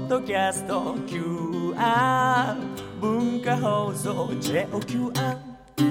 ッドキャスト QR 文化放送 JOQR。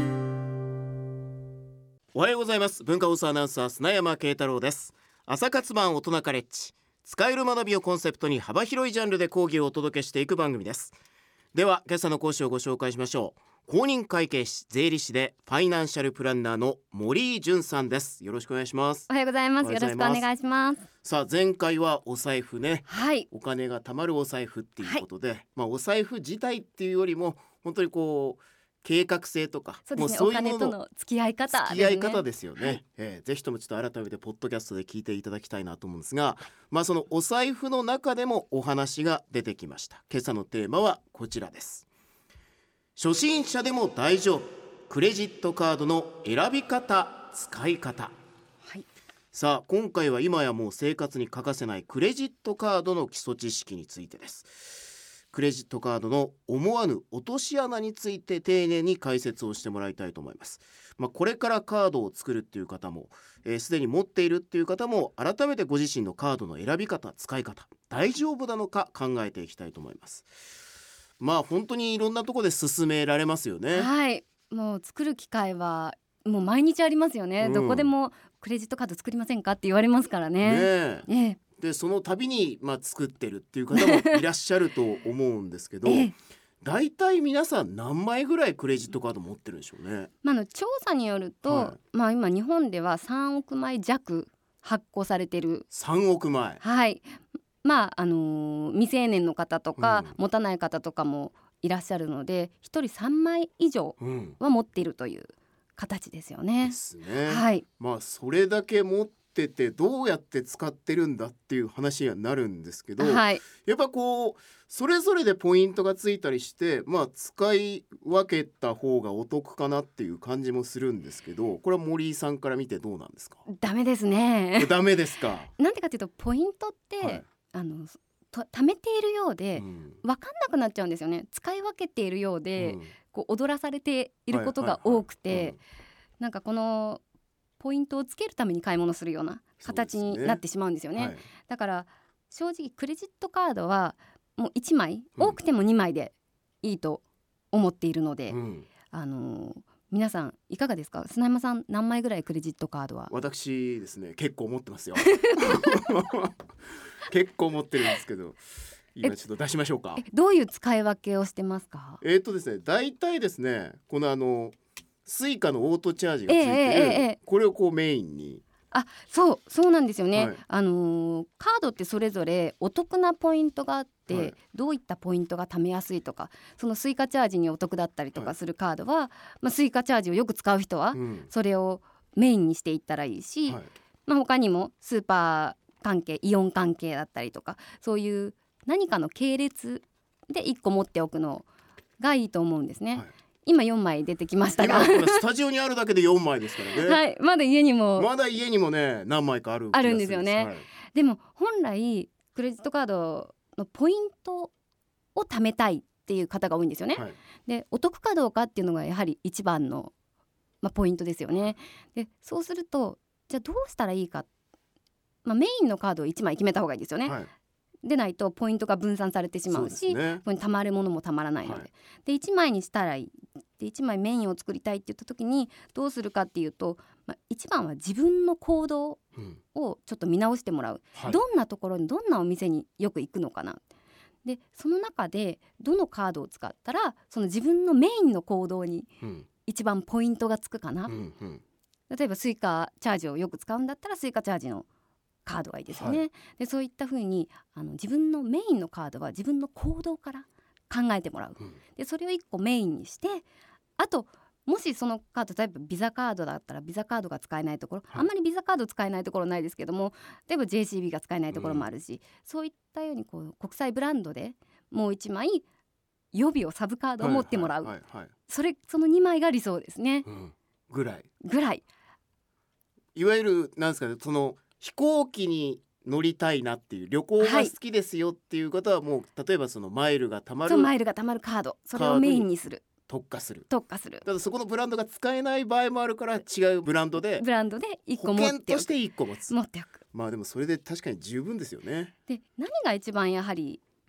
おはようございます。文化放送アナウンサー砂山慶太郎です。朝活版大人カレッジ、使える学びをコンセプトに幅広いジャンルで講義をお届けしていく番組です。では今朝の講師をご紹介しましょう。公認会計士、税理士でファイナンシャルプランナーの森井純さんです。よろしくお願いします。 おはようございます。よろしくお願いします。 さあ前回はお財布ね、 はい、 お金が貯まるお財布っていうことで、お財布自体っていうよりも本当にこう計画性とか、 そうですね、 もうそういうお金との付き合い方ですね。 付き合い方ですよね。ぜひともちょっと改めてポッドキャストで聞いていただきたいなと思うんですが、そのお財布の中でもお話が出てきました。今朝のテーマはこちらです。初心者でも大丈夫、クレジットカードの選び方、使い方。 はい、 さあ今回は今やもう生活に欠かせないクレジットカードの基礎知識についてです。クレジットカードの思わぬ落とし穴について丁寧に解説をしてもらいたいと思います。これからカードを作るっていう方もすでに持っているっていう方も改めてご自身のカードの選び方、使い方大丈夫なのか考えていきたいと思います。本当にいろんなところで勧められますよね。 はい、もう作る機会はもう毎日ありますよね。どこでもクレジットカード作りませんかって言われますからね。 でその度に作ってるっていう方もいらっしゃると思うんですけど、だいたい皆さん何枚ぐらいクレジットカード持ってるんでしょうね。 調査によると、今日本では3億枚弱発行されてる。 3億枚。 はい、未成年の方とか、持たない方とかもいらっしゃるので、1人3枚以上は持っているという形ですよね。 ですね。 はい、 それだけ持っててどうやって使ってるんだっていう話にはなるんですけど、やっぱそれぞれでポイントがついたりして、使い分けた方がお得かなっていう感じもするんですけど、これは森井さんから見てどうなんですか？ ダメですね。 ダメですか？ なんでかっていうと、ポイントって、貯めているようで分かんなくなっちゃうんですよね。使い分けているようで、踊らされていることが多くて、なんかこのポイントをつけるために買い物するような形になってしまうんですよね。だから正直クレジットカードはもう1枚、多くても2枚でいいと思っているので、皆さんいかがですか？砂山さん何枚ぐらいクレジットカードは？ 私ですね、結構持ってますよ。結構持ってるんですけど、今ちょっと出しましょうか。 どういう使い分けをしてますか？ ですね、だいたいですね、このスイカのオートチャージがついてる、これをメインに。 そうなんですよね。カードってそれぞれお得なポイントがあって、どういったポイントが貯めやすいとか、そのスイカチャージにお得だったりとかするカードは、スイカチャージをよく使う人はそれをメインにしていったらいいし、他にもスーパー関係、イオン関係だったりとか、そういう何かの系列で1個持っておくのがいいと思うんですね。今4枚出てきましたが、 スタジオにあるだけで4枚ですからね。 まだ家にもね、何枚かあるんですよね。でも本来クレジットカードのポイントを貯めたいっていう方が多いんですよね。でお得かどうかっていうのがやはり一番の、ポイントですよね。でそうすると、じゃあどうしたらいいか、メインのカードを1枚決めた方がいいですよね。でないとポイントが分散されてしまうし、ここに貯まるものも貯まらないので、で1枚にしたらいい。で1枚メインを作りたいって言った時にどうするかっていうと、一番は自分の行動をちょっと見直してもらう。どんなところに、どんなお店によく行くのかな。でその中でどのカードを使ったらその自分のメインの行動に一番ポイントがつくかな。例えばスイカチャージをよく使うんだったらスイカチャージのカードがいいですよね。でそういった風に自分のメインのカードは自分の行動から考えてもらう。でそれを1個メインにして、あともしそのカード、例えばビザカードだったらビザカードが使えないところ、あんまりビザカード使えないところないですけども、例えば JCB が使えないところもあるし、そういったように国際ブランドでもう1枚予備をサブカードを持ってもらう。その2枚が理想ですね。 ぐらいいわゆるなんですかね、その飛行機に乗りたいなっていう旅行が好きですよっていう方は、もう例えばそのマイルがたまるカード、それをメインにする、 特化する。 ただそこのブランドが使えない場合もあるから、違うブランドで 1個保険として1個持っておく。 でもそれで確かに十分ですよね。 で何が一番やはり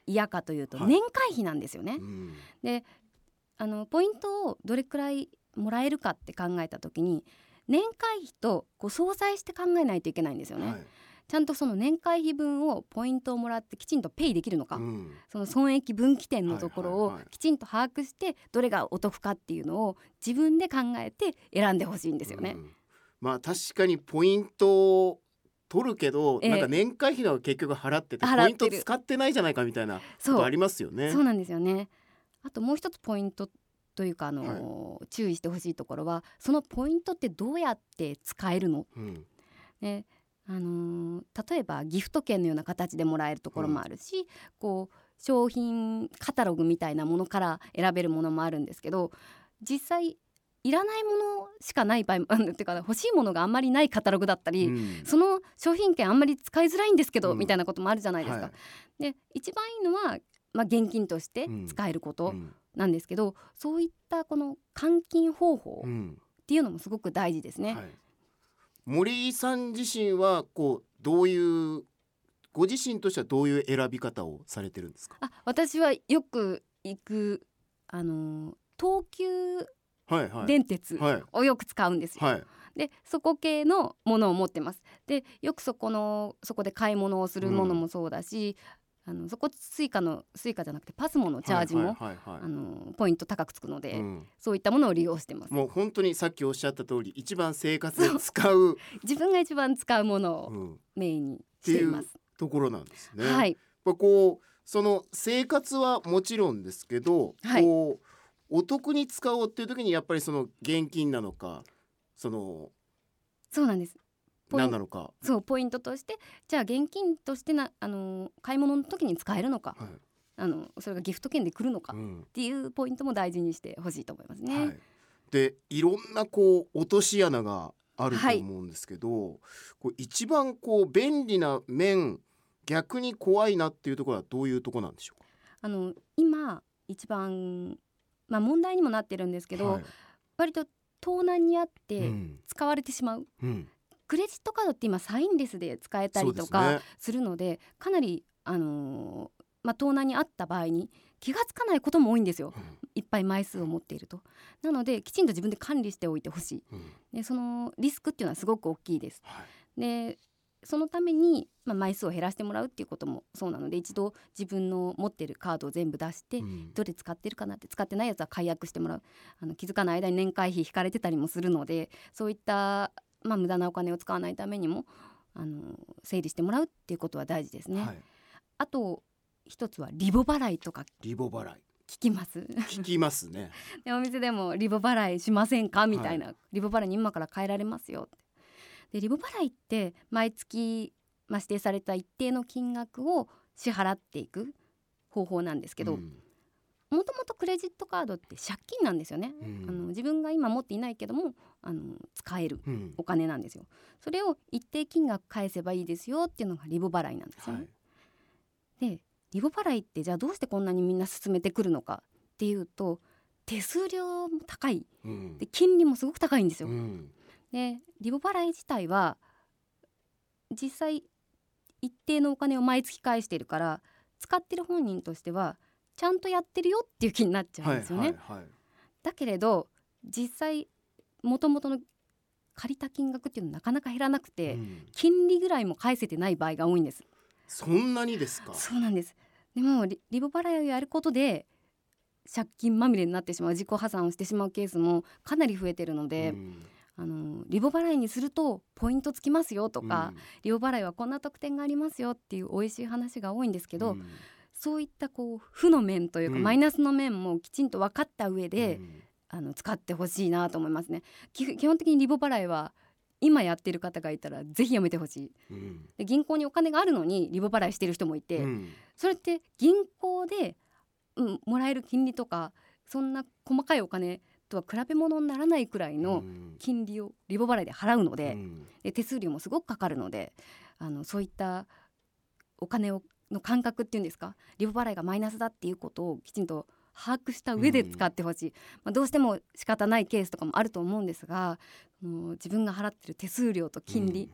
嫌かというと、年会費なんですよね。でポイントをどれくらいもらえるかって考えた時に、年会費と相殺して考えないといけないんですよね。ちゃんとその年会費分をポイントをもらってきちんとペイできるのか、その損益分岐点のところをきちんと把握してどれがお得かっていうのを自分で考えて選んでほしいんですよね。 確かにポイントを取るけど、なんか年会費の結局払っててポイント使ってないじゃないかみたいなことありますよね。 そうなんですよね。あともう一つポイントというか注意してほしいところは、そのポイントってどうやって使えるの、ね、例えばギフト券のような形でもらえるところもあるし、商品カタログみたいなものから選べるものもあるんですけど、実際いらないものしかない場合もっていうか、欲しいものがあんまりないカタログだったり、その商品券あんまり使いづらいんですけど、みたいなこともあるじゃないですか。で一番いいのは、現金として使えることなんですけど、そういったこの換金方法っていうのもすごく大事ですね。 森井さん自身はどういうご自身としてはどういう選び方をされてるんですか？ 私はよく行く東急電鉄をよく使うんですよ。でそこ系のものを持ってます。でよくそこで買い物をするものもそうだし、そこスイカじゃなくてパスモのチャージもポイント高くつくので、そういったものを利用してます。 もう本当にさっきおっしゃった通り、一番生活で使う自分が一番使うものをメインにしています、 っていうところなんですね。その生活はもちろんですけど、お得に使おうっていう時にやっぱりその現金なのか、 そうなんです。 何なのか、 ポイントとしてじゃあ現金として買い物の時に使えるのか、それがギフト券で来るのかっていうポイントも大事にしてほしいと思いますね。 でいろんな落とし穴があると思うんですけど、一番便利な面、逆に怖いなっていうところはどういうところなんでしょうか？ 今一番、問題にもなってるんですけど、割と盗難にあって使われてしまう、クレジットカードって今サインレスで使えたりとかするので、かなり、盗難にあった場合に気がつかないことも多いんですよ、いっぱい枚数を持っていると。なのできちんと自分で管理しておいてほしい。でそのリスクっていうのはすごく大きいです。でそのために、枚数を減らしてもらうっていうこともそうなので、一度自分の持っているカードを全部出して、どれ使ってるかなって、使ってないやつは解約してもらう。気づかない間に年会費引かれてたりもするので、そういった無駄なお金を使わないためにも整理してもらうっていうことは大事ですね。あと一つはリボ払いとか。 リボ払い聞きます？ 聞きますね。 でお店でもリボ払いしませんかみたいな、リボ払いに今から変えられますよって。でリボ払いって毎月、指定された一定の金額を支払っていく方法なんですけど、もともとクレジットカードって借金なんですよね。自分が今持っていないけども使えるお金なんですよ。それを一定金額返せばいいですよっていうのがリボ払いなんですよね。でリボ払いってじゃあどうしてこんなにみんな進めてくるのかっていうと、手数料も高い、で金利もすごく高いんですよ。でリボ払い自体は実際一定のお金を毎月返しているから、使ってる本人としてはちゃんとやってるよっていう気になっちゃうんですよね。だけれど実際元々の借りた金額っていうのはなかなか減らなくて、金利ぐらいも返せてない場合が多いんです。 そんなにですか？そうなんです。でもリボ払いをやることで借金まみれになってしまう、自己破産をしてしまうケースもかなり増えてるので、リボ払いにするとポイントつきますよとか、リボ払いはこんな特典がありますよっていう美味しい話が多いんですけど、そういった負の面というか、マイナスの面もきちんと分かった上で、使ってほしいなと思いますね。基本的にリボ払いは今やってる方がいたらぜひやめてほしい、で銀行にお金があるのにリボ払いしてる人もいて、それって銀行で、もらえる金利とかそんな細かいお金とは比べ物にならないくらいの金利をリボ払いで払うので、手数料もすごくかかるので、そういったお金の感覚っていうんですか、リボ払いがマイナスだっていうことをきちんと把握した上で使ってほしい。どうしても仕方ないケースとかもあると思うんですが、自分が払ってる手数料と金利、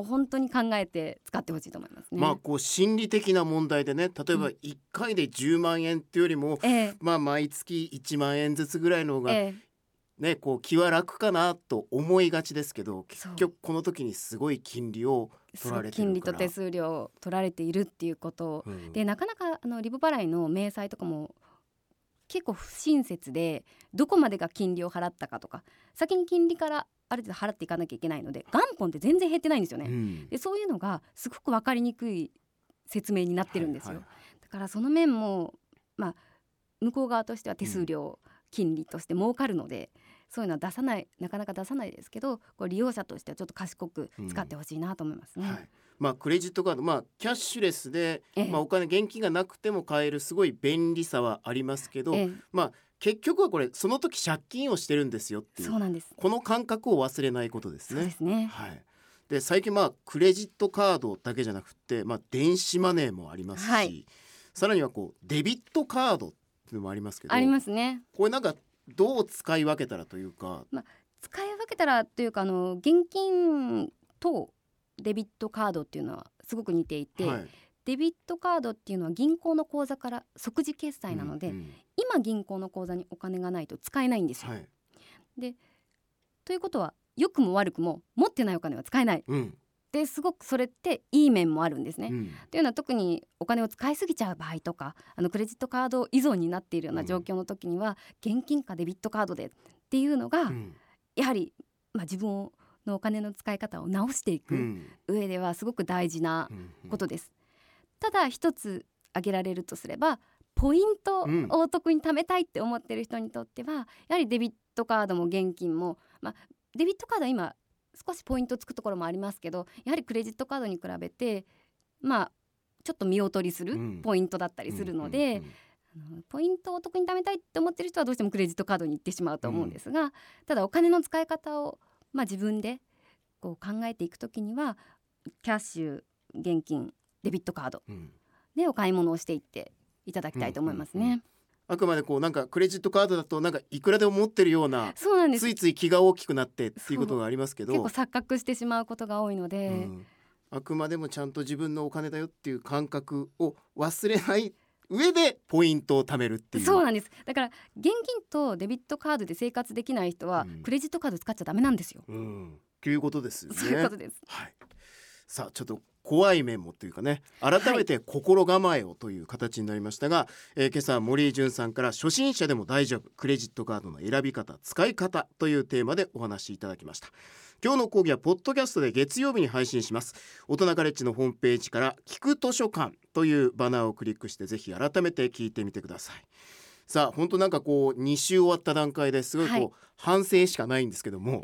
本当に考えて使ってほしいと思いますね。 まあこう心理的な問題でね、例えば1回で10万円っていうよりも、まあ毎月1万円ずつぐらいの方がね、こう気は楽かなと思いがちですけど、結局この時にすごい金利を取られてるから、 金利と手数料を取られているっていうことで、なかなかリボ払いの明細とかも結構不親切で、どこまでが金利を払ったかとか、先に金利からある程度払っていかなきゃいけないので、元本って全然減ってないんですよね、でそういうのがすごく分かりにくい説明になってるんですよ、だからその面も、まあ、向こう側としては手数料、金利として儲かるので、そういうのは出さない、なかなか出さないですけど、こう利用者としてはちょっと賢く使ってほしいなと思いますね、 まあ、クレジットカード、まあ、キャッシュレスで、まあ、お金現金がなくても買えるすごい便利さはありますけど、まあ、結局はこれその時借金をしてるんですよっていう、 そうなんです、 この感覚を忘れないことですね。 そうですね、 で最近まあクレジットカードだけじゃなくて、まあ、電子マネーもありますし、さらにはこうデビットカードっていうのもありますけど、 ありますね。 これなんかどう使い分けたらというか、 使い分けたらというか、現金とデビットカードっていうのはすごく似ていて、デビットカードっていうのは銀行の口座から即時決済なので、今銀行の口座にお金がないと使えないんですよ、でということは良くも悪くも持ってないお金は使えない、ですごくそれっていい面もあるんですね、というのは特にお金を使いすぎちゃう場合とか、クレジットカード依存になっているような状況の時には、現金かデビットカードでっていうのが、やはり、自分のお金の使い方を直していく上ではすごく大事なことです、ただ一つ挙げられるとすれば、ポイントをお得に貯めたいって思ってる人にとっては、やはりデビットカードも現金も、デビットカードは今少しポイントつくところもありますけど、やはりクレジットカードに比べて、ちょっと見劣りするポイントだったりするので、ポイントをお得に貯めたいって思ってる人はどうしてもクレジットカードに行ってしまうと思うんですが、ただお金の使い方を、自分でこう考えていくときには、キャッシュ、現金、デビットカードでお買い物をしていっていただきたいと思いますね、 あくまでこうなんかクレジットカードだとなんかいくらでも持ってるような、 そうなんです、 ついつい気が大きくなってっていうことがありますけど、 結構錯覚してしまうことが多いので、 あくまでもちゃんと自分のお金だよっていう感覚を忘れない上でポイントを貯めるっていう。 そうなんです。だから現金とデビットカードで生活できない人は、クレジットカード使っちゃダメなんですよ、 ということですよね。 そういうことです、 さあちょっと怖い面もというかね、改めて心構えをという形になりましたが、今朝森井淳さんから初心者でも大丈夫クレジットカードの選び方使い方というテーマでお話しいただきました。今日の講義はポッドキャストで月曜日に配信します。大人カレッジのホームページから聞く図書館というバナーをクリックしてぜひ改めて聞いてみてください。さあ本当なんかこう2週終わった段階ですごいこう、反省しかないんですけどももう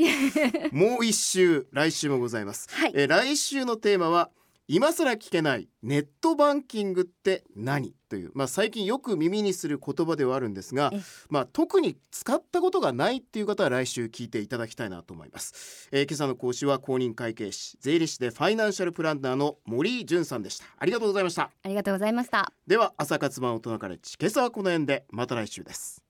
1週来週もございます、来週のテーマは今更聞けないネットバンキングって何という、最近よく耳にする言葉ではあるんですが、特に使ったことがないっていう方は来週聞いていただきたいなと思います。今朝の講師は公認会計士税理士でファイナンシャルプランナーの森井淳さんでした。ありがとうございました。 ありがとうございました。 では朝活版大人カレッジ、今朝はこの辺で、また来週です。